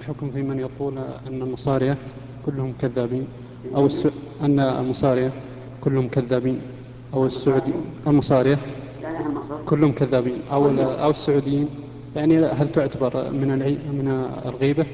الحكم في من يقول أن المصارية كلهم كذابين أن المصارية كلهم كذابين أو السعودي المصارية كلهم كذابين أو السعوديين، يعني هل تعتبر من الغيبة؟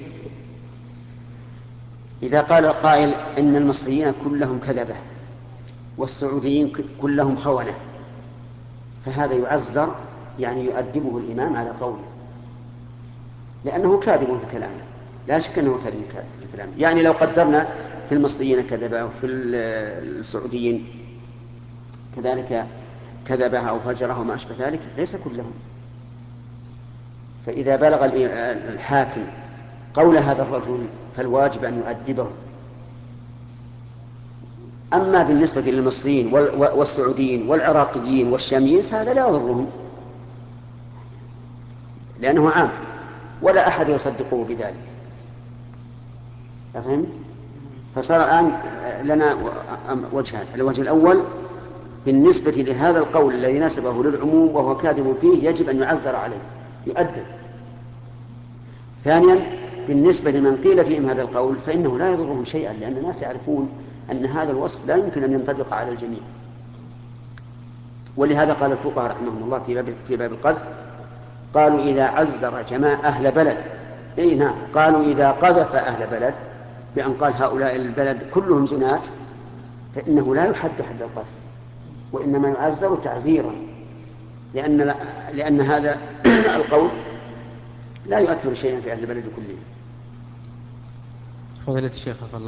إذا قال القائل إن المصريين كلهم كذبة والسعوديين كلهم خونة فهذا يعزر، يعني يؤدبه الإمام على قوله، لأنه كاذب في كلامه، لا شك أنه كاذب في كلامه. يعني لو قدرنا في المصريين كذبة وفي السعوديين كذلك كذبة أو فجره وما أشبه ذلك، ليس كلهم. فإذا بلغ الحاكم قول هذا الرجل فالواجب أن يؤدبه. أما بالنسبة للمصريين والسعوديين والعراقيين والشاميين فهذا لا يضرهم، لأنه عام ولا أحد يصدقه بذلك. أفهمت؟ فصار الآن لنا وجهان: الوجه الأول بالنسبة لهذا القول الذي نسبه للعموم وهو كاذب فيه يجب أن يعذر عليه، يؤدب. ثانيا بالنسبة لمن قيل فيهم هذا القول فإنه لا يضرهم شيئا، لأن الناس يعرفون أن هذا الوصف لا يمكن أن ينطبق على الجميع. ولهذا قال الفقهاء رحمهم الله في باب القذف، قالوا إذا عزر جماع أهل بلد، أي نعم، قالوا إذا قذف أهل بلد بأن قال هؤلاء البلد كلهم زناة فإنه لا يحد حد القذف، وإنما يعزر تعزيرا، لأن هذا القول لا يؤثر شيئا في أهل البلد كلهم. فضيلة الشيخ